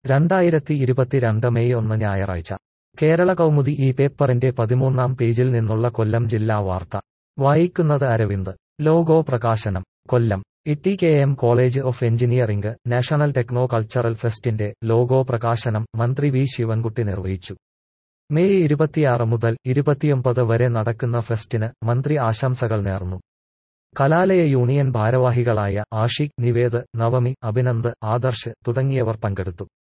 2022 May 1 ഞായറാഴ്ച കേരള കൗമുദി ഈ പേപ്പറിന്റെ 13-ാം പേജിൽ നിന്നുള്ള കൊല്ലം ജില്ലാ വാർത്ത വായിക്കുന്നത് അരവിന്ദ്. ലോഗോ പ്രകാശനം. Kollam ITKM college of engineering national techno cultural ഫെസ്റ്റിന്റെ ലോഗോ പ്രകാശനം മന്ത്രി വി ശിവൻകുട്ടി നിർവഹിച്ചു. മെയ് 26 മുതൽ 29 വരെ നടക്കുന്ന ഫെസ്റ്റിന് മന്ത്രി ആശംസകൾ നേർന്നു. കലാലയ യൂണിയൻ ഭാരവാഹികളായ ആഷിഖ്, നിവേദ്, നവമി, അഭിനന്ദ്, ആദർശ് തുടങ്ങിയവർ പങ്കെടുത്തു.